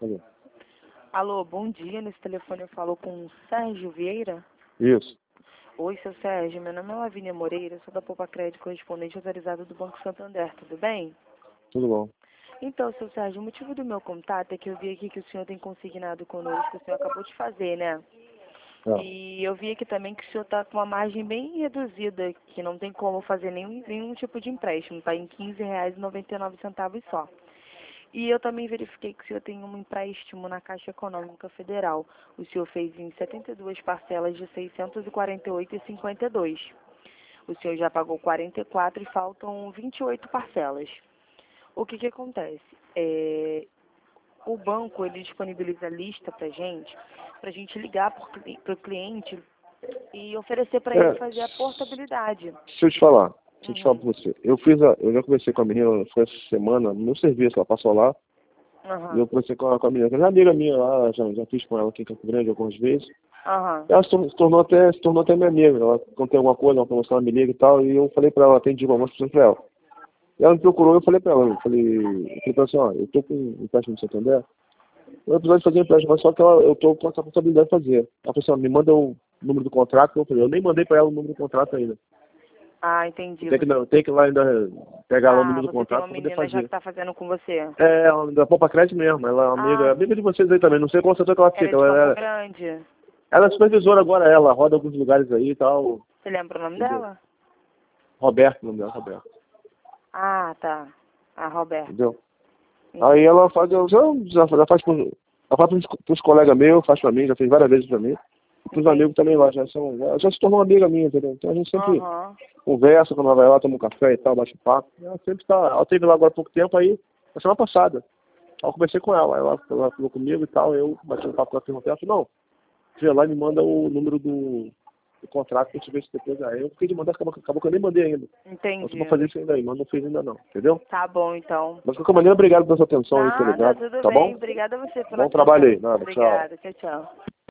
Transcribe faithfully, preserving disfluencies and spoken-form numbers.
Alô. Alô, bom dia. Nesse telefone eu falo com o Sérgio Vieira. Isso. Oi, seu Sérgio. Meu nome é Lavínia Moreira, sou da Poupa Crédito, correspondente autorizado do Banco Santander. Tudo bem? Tudo bom. Então, seu Sérgio, o motivo do meu contato é que eu vi aqui que o senhor tem consignado conosco, o senhor acabou de fazer, né? Ah. E eu vi aqui também que o senhor está com uma margem bem reduzida, que não tem como fazer nenhum, nenhum tipo de empréstimo, está em quinze reais e noventa e nove centavos só. E eu também verifiquei que o senhor tem um empréstimo na Caixa Econômica Federal. O senhor fez em setenta e duas parcelas de seiscentos e quarenta e oito reais e cinquenta e dois centavos. O senhor já pagou quarenta e quatro e faltam vinte e oito parcelas. O que que acontece? É, o banco, ele disponibiliza lista para gente, para a gente ligar para o cliente e oferecer para ele É, fazer a portabilidade. Deixa eu te falar. Deixa eu te falar Uhum. pra você. Eu fiz a, eu já conversei com a menina, foi essa semana, no meu serviço, ela passou lá, Aham. e eu conversei com a, com a menina, que é uma amiga minha lá, já, já fiz com ela aqui em Campo Grande algumas vezes. Aham. Ela se tornou, se tornou até, se tornou até minha amiga. Ela, quando tem alguma coisa, uma promoção, ela me liga e tal, e eu falei pra ela, atendi algumas pessoas pra ela. E ela me procurou, eu falei pra ela, eu falei, eu falei pra ela assim, ó, eu tô com um empréstimo de Santander, eu preciso de fazer um empréstimo, mas só que ela, eu tô com essa responsabilidade de fazer. Ela falou assim, ó, me manda o número do contrato, eu falei, eu nem mandei pra ela o número do contrato ainda. Ah, entendi. Tem que, Você... não, tem que ir lá ainda pegar lá o Ah, número do você tem contrato uma para poder menina já que fazer. está fazendo com você. É, ela da Poupa Crédito mesmo, ela é uma amiga, Ah, amiga de vocês aí também, não sei qual setor que ela ela é fica. de Ela, Campo ela, Grande. ela é supervisora agora, ela roda alguns lugares aí e tal. Você lembra o nome Entendeu? dela? Roberto, o nome dela, Roberto. Ah, tá. A Roberta. Entendeu? Entendi. Aí ela faz, já, já, já faz para ela faz pros, pros colegas meus, faz para mim, já fez várias vezes para mim. E pros Entendi. amigos também lá, já são, já, já se tornou uma amiga minha, entendeu? Então a gente sempre Aham. conversa, quando ela vai lá, toma um café e tal, bate um papo. Ela sempre tá, ela teve lá agora há pouco tempo aí, na semana passada. Aí eu conversei com ela, ela, ela falou comigo e tal, eu bati um papo com ela, perguntei, ela falou, não, vê lá e me manda o número do, do contrato pra gente ver se depois, aí eu fiquei de mandar, acabou, acabou que eu nem mandei ainda. Eu tô Entendi. pra fazer isso ainda aí, mas não fiz ainda não, entendeu? Tá bom, então. Mas de qualquer maneira, obrigado pela sua atenção aí, ter Nada, ligado, tudo tá bem. bom? Obrigada a você pela Bom trabalho atenção. aí, nada, tchau. Obrigada. Tchau, tchau.